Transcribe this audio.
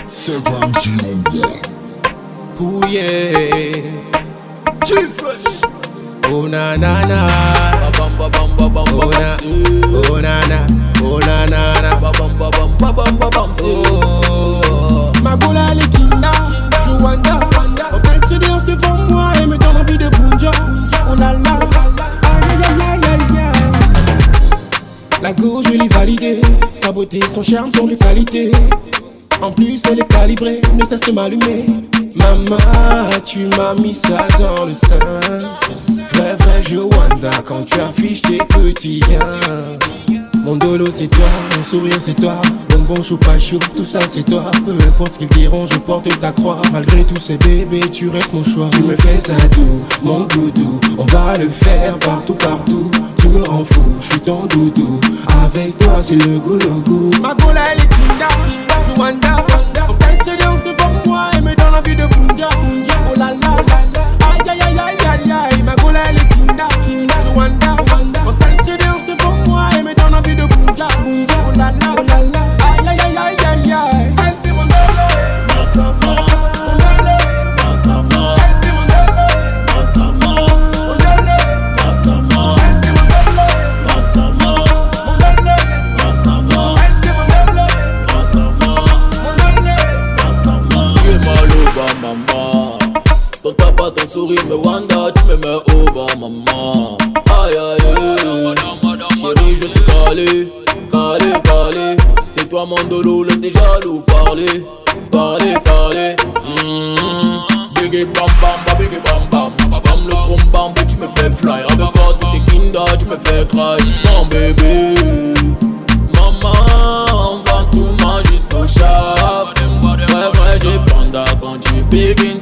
71. Ooh yeah, G-Fresh. Oh na na na, oh na, oh na na, oh na na na, oh. Ma boule elle est kinda, Rwanda. Oh elle se danse devant moi et me donne envie de bouger. Oh la la, aïe aïe aïe aïe. La go je l'ai validée, sa beauté, son charme sont de qualité. En plus elle est calibrée, ne cesse de m'allumer. Maman, tu m'as mis ça dans le sein. Vrai, vrai, Joanda, quand tu affiches tes petits liens. Mon dolo c'est toi, mon sourire c'est toi. Bonbon, chou, pas chou, tout ça c'est toi. Peu importe ce qu'ils diront, je porte ta croix. Malgré tous ces bébés, tu restes mon choix. Tu me fais ça doux, mon doudou. On va le faire partout, partout. Tu me rends fou, je suis ton doudou. Avec toi c'est le goût, le goût. Ma gola elle est kinda, Joanda. Elle se danse devant moi et me donne envie de bouger. Oh la la, aïe aïe aïe aïe aïe aïe. Ma gola elle est kinda, Joanda. Quand elle se danse devant moi et me donne envie de bouger. Oh la la, aïe aïe aïe aïe aïe aïe. Elle c'est mon dolo, Massama. Mon dolo, Massama. Elle c'est mon dolo, Massama. Mon dolo, Massama. Elle c'est mon dolo, Massama. Mon dolo, Massama. Elle c'est mon dolo, Massama. Tu es mal over maman. Ton papa, ton sourire me wanda. Tu me mets over maman. Aïe aïe aïe. Chérie je suis calé, calé, calé. C'est toi mon dolo, laisse jaloux parler. Parler, parler. Biggie bam bam, biggie bam bam. Bam le trom bam, tu me fais fly. Avec toi tout est kinda, tu me fais cry. Mon bébé. Maman, on va tout manger jusqu'au chat. Ouais, ouais, j'ai panda quand tu béguines.